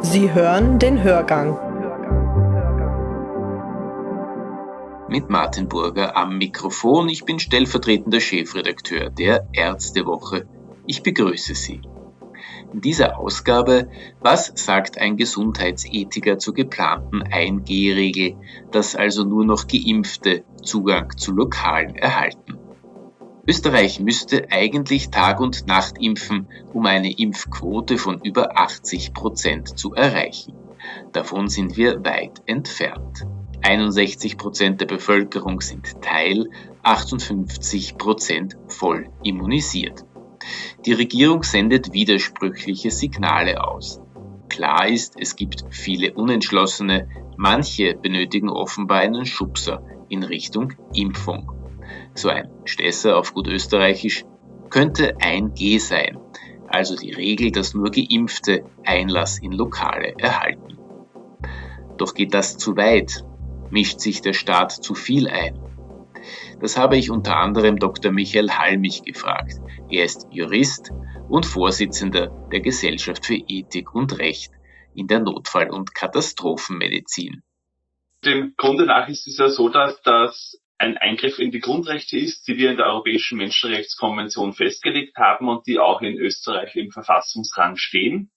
Sie hören den Hörgang. Mit Martin Burger am Mikrofon. Ich bin stellvertretender Chefredakteur der Ärztewoche. Ich begrüße Sie. In dieser Ausgabe: Was sagt ein Gesundheitsethiker zur geplanten 1G-Regel, dass also nur noch Geimpfte Zugang zu Lokalen erhalten? Österreich müsste eigentlich Tag- und Nacht impfen, um eine Impfquote von über 80% zu erreichen. Davon sind wir weit entfernt. 61% der Bevölkerung sind teil, 58% voll immunisiert. Die Regierung sendet widersprüchliche Signale aus. Klar ist, es gibt viele Unentschlossene, manche benötigen offenbar einen Schubser in Richtung Impfung. So ein Stesser auf gut österreichisch könnte 1G sein, also die Regel, dass nur Geimpfte Einlass in Lokale erhalten. Doch geht das zu weit? Mischt sich der Staat zu viel ein? Das habe ich unter anderem Dr. Michael Halmich gefragt. Er ist Jurist und Vorsitzender der Gesellschaft für Ethik und Recht in der Notfall- und Katastrophenmedizin. Dem Grunde nach ist es ja so, dass das ein Eingriff in die Grundrechte ist, die wir in der Europäischen Menschenrechtskonvention festgelegt haben und die auch in Österreich im Verfassungsrang stehen.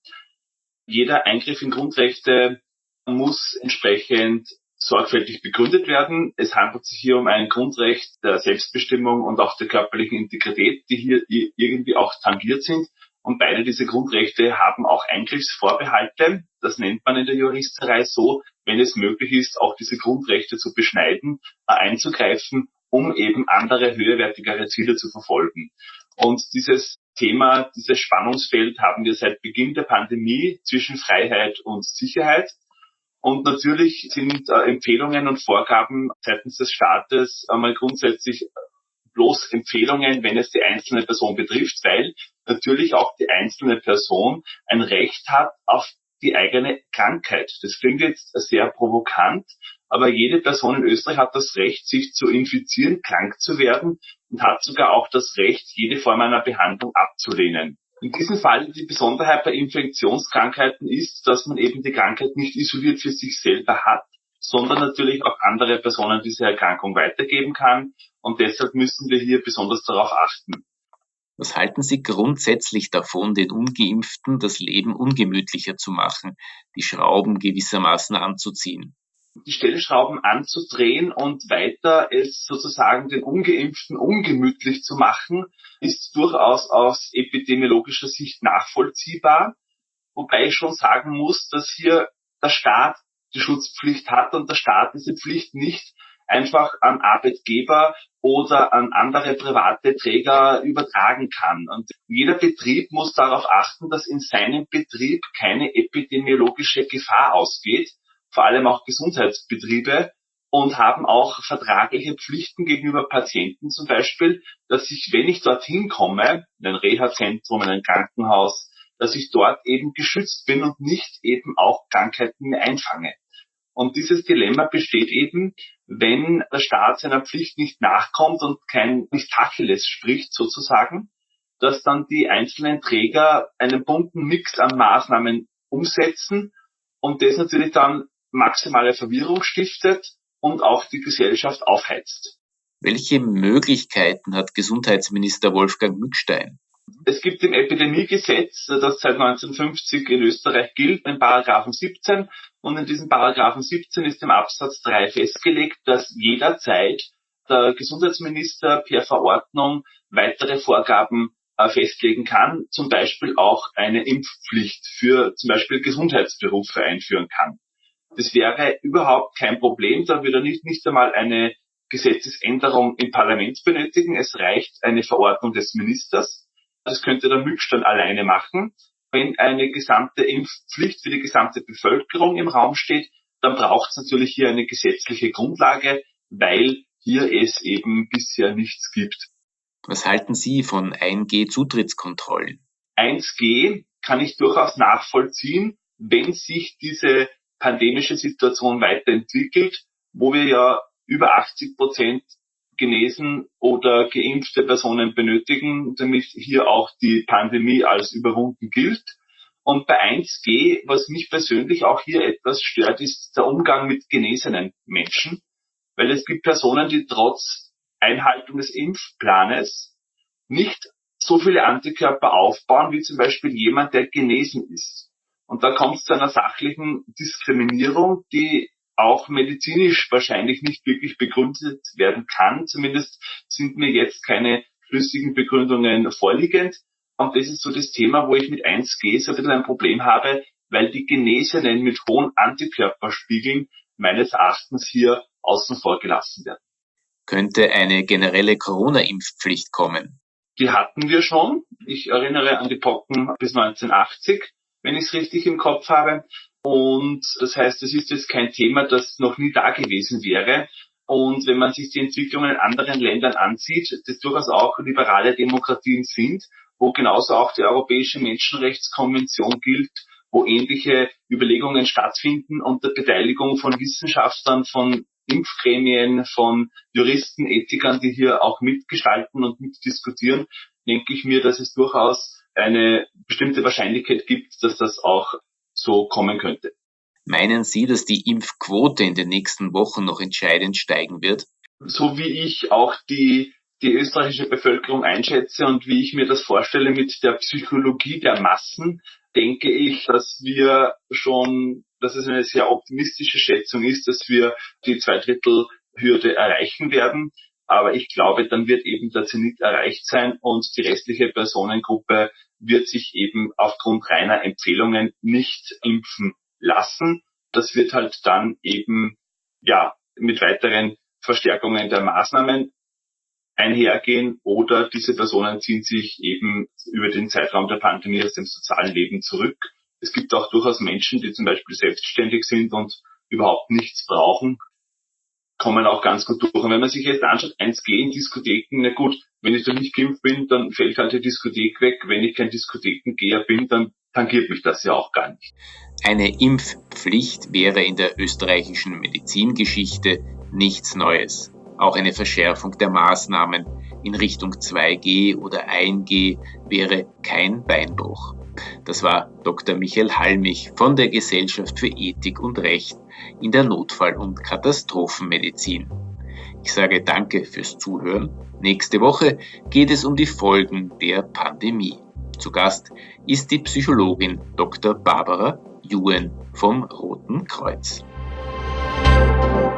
Jeder Eingriff in Grundrechte muss entsprechend sorgfältig begründet werden. Es handelt sich hier um ein Grundrecht der Selbstbestimmung und auch der körperlichen Integrität, die hier irgendwie auch tangiert sind. Und beide diese Grundrechte haben auch Eingriffsvorbehalte. Das nennt man in der Juristerei so, wenn es möglich ist, auch diese Grundrechte zu beschneiden, einzugreifen, um eben andere, höherwertigere Ziele zu verfolgen. Und dieses Thema, dieses Spannungsfeld haben wir seit Beginn der Pandemie zwischen Freiheit und Sicherheit. Und natürlich sind Empfehlungen und Vorgaben seitens des Staates einmal grundsätzlich bloß Empfehlungen, wenn es die einzelne Person betrifft, weil natürlich auch die einzelne Person ein Recht hat auf die eigene Krankheit. Das klingt jetzt sehr provokant, aber jede Person in Österreich hat das Recht, sich zu infizieren, krank zu werden und hat sogar auch das Recht, jede Form einer Behandlung abzulehnen. In diesem Fall die Besonderheit bei Infektionskrankheiten ist, dass man eben die Krankheit nicht isoliert für sich selber hat, sondern natürlich auch andere Personen diese Erkrankung weitergeben kann. Und deshalb müssen wir hier besonders darauf achten. Was halten Sie grundsätzlich davon, den Ungeimpften das Leben ungemütlicher zu machen, die Schrauben gewissermaßen anzuziehen? Die Stellschrauben anzudrehen und weiter es sozusagen den Ungeimpften ungemütlich zu machen, ist durchaus aus epidemiologischer Sicht nachvollziehbar. Wobei ich schon sagen muss, dass hier der Staat die Schutzpflicht hat und der Staat diese Pflicht nicht einfach an Arbeitgeber oder an andere private Träger übertragen kann. Und jeder Betrieb muss darauf achten, dass in seinem Betrieb keine epidemiologische Gefahr ausgeht, vor allem auch Gesundheitsbetriebe, und haben auch vertragliche Pflichten gegenüber Patienten zum Beispiel, dass ich, wenn ich dorthin komme, in ein Reha-Zentrum, in ein Krankenhaus, dass ich dort eben geschützt bin und nicht eben auch Krankheiten einfange. Und dieses Dilemma besteht eben, wenn der Staat seiner Pflicht nicht nachkommt und nicht Tacheles spricht sozusagen, dass dann die einzelnen Träger einen bunten Mix an Maßnahmen umsetzen und das natürlich dann maximale Verwirrung stiftet und auch die Gesellschaft aufheizt. Welche Möglichkeiten hat Gesundheitsminister Wolfgang Mückstein? Es gibt im Epidemiegesetz, das seit 1950 in Österreich gilt, den Paragraphen 17. Und in diesem Paragraphen 17 ist im Absatz 3 festgelegt, dass jederzeit der Gesundheitsminister per Verordnung weitere Vorgaben festlegen kann, zum Beispiel auch eine Impfpflicht für zum Beispiel Gesundheitsberufe einführen kann. Das wäre überhaupt kein Problem, da würde nicht einmal eine Gesetzesänderung im Parlament benötigen. Es reicht eine Verordnung des Ministers. Das könnte der Mückstein alleine machen. Wenn eine gesamte Impfpflicht für die gesamte Bevölkerung im Raum steht, dann braucht es natürlich hier eine gesetzliche Grundlage, weil hier es eben bisher nichts gibt. Was halten Sie von 1G-Zutrittskontrollen? 1G kann ich durchaus nachvollziehen, wenn sich diese pandemische Situation weiterentwickelt, wo wir ja über 80% genesen oder geimpfte Personen benötigen, damit hier auch die Pandemie als überwunden gilt. Und bei 1G, was mich persönlich auch hier etwas stört, ist der Umgang mit genesenen Menschen, weil es gibt Personen, die trotz Einhaltung des Impfplanes nicht so viele Antikörper aufbauen, wie zum Beispiel jemand, der genesen ist. Und da kommt es zu einer sachlichen Diskriminierung, die auch medizinisch wahrscheinlich nicht wirklich begründet werden kann. Zumindest sind mir jetzt keine schlüssigen Begründungen vorliegend. Und das ist so das Thema, wo ich mit 1G so ein bisschen ein Problem habe, weil die Genesenen mit hohen Antikörperspiegeln meines Erachtens hier außen vor gelassen werden. Könnte eine generelle Corona-Impfpflicht kommen? Die hatten wir schon. Ich erinnere an die Pocken bis 1980, wenn ich es richtig im Kopf habe. Und das heißt, das ist jetzt kein Thema, das noch nie da gewesen wäre. Und wenn man sich die Entwicklungen in anderen Ländern ansieht, das durchaus auch liberale Demokratien sind, wo genauso auch die Europäische Menschenrechtskonvention gilt, wo ähnliche Überlegungen stattfinden unter Beteiligung von Wissenschaftlern, von Impfgremien, von Juristen, Ethikern, die hier auch mitgestalten und mitdiskutieren, denke ich mir, dass es durchaus eine bestimmte Wahrscheinlichkeit gibt, dass das auch so kommen könnte. Meinen Sie, dass die Impfquote in den nächsten Wochen noch entscheidend steigen wird? So wie ich auch die österreichische Bevölkerung einschätze und wie ich mir das vorstelle mit der Psychologie der Massen, denke ich, dass es eine sehr optimistische Schätzung ist, dass wir die 2/3 erreichen werden. Aber ich glaube, dann wird eben der Zenit erreicht sein und die restliche Personengruppe wird sich eben aufgrund reiner Empfehlungen nicht impfen lassen. Das wird halt dann eben, mit weiteren Verstärkungen der Maßnahmen einhergehen oder diese Personen ziehen sich eben über den Zeitraum der Pandemie aus dem sozialen Leben zurück. Es gibt auch durchaus Menschen, die zum Beispiel selbstständig sind und überhaupt nichts brauchen, kommen auch ganz gut durch. Und wenn man sich jetzt anschaut, 1G in Diskotheken, na gut, wenn ich da nicht geimpft bin, dann fällt halt die Diskothek weg. Wenn ich kein Diskothekengeher bin, dann tangiert mich das ja auch gar nicht. Eine Impfpflicht wäre in der österreichischen Medizingeschichte nichts Neues. Auch eine Verschärfung der Maßnahmen in Richtung 2G oder 1G wäre kein Beinbruch. Das war Dr. Michael Halmich von der Gesellschaft für Ethik und Recht in der Notfall- und Katastrophenmedizin. Ich sage danke fürs Zuhören. Nächste Woche geht es um die Folgen der Pandemie. Zu Gast ist die Psychologin Dr. Barbara Juen vom Roten Kreuz.